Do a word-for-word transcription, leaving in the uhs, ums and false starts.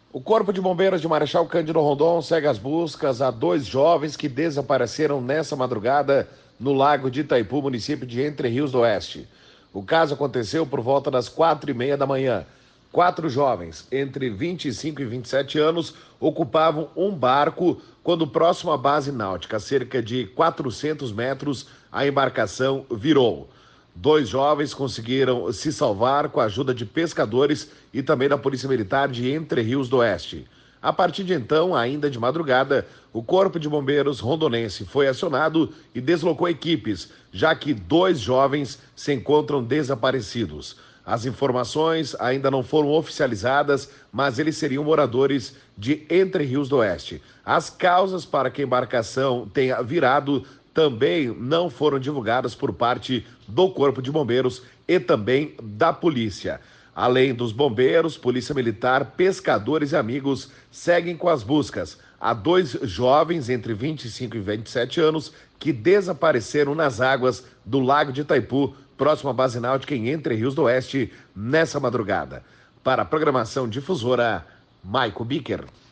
O Corpo de Bombeiros de Marechal Cândido Rondon segue as buscas a dois jovens que desapareceram nessa madrugada no Lago de Itaipu, município de Entre Rios do Oeste. O caso aconteceu por volta das quatro e meia da manhã. Quatro jovens, entre vinte e cinco e vinte e sete anos, ocupavam um barco quando, próximo à base náutica, a cerca de quatrocentos metros, a embarcação virou. Dois jovens conseguiram se salvar com a ajuda de pescadores e também da Polícia Militar de Entre Rios do Oeste. A partir de então, ainda de madrugada, o Corpo de Bombeiros rondonense foi acionado e deslocou equipes, já que dois jovens se encontram desaparecidos. As informações ainda não foram oficializadas, mas eles seriam moradores de Entre Rios do Oeste. As causas para que a embarcação tenha virado também não foram divulgadas por parte do Corpo de Bombeiros e também da polícia. Além dos bombeiros, polícia militar, pescadores e amigos seguem com as buscas. Há dois jovens entre vinte e cinco e vinte e sete anos que desapareceram nas águas do Lago de Itaipu, próximo à base náutica em Entre Rios do Oeste, nessa madrugada. Para a programação difusora, Maico Bicker.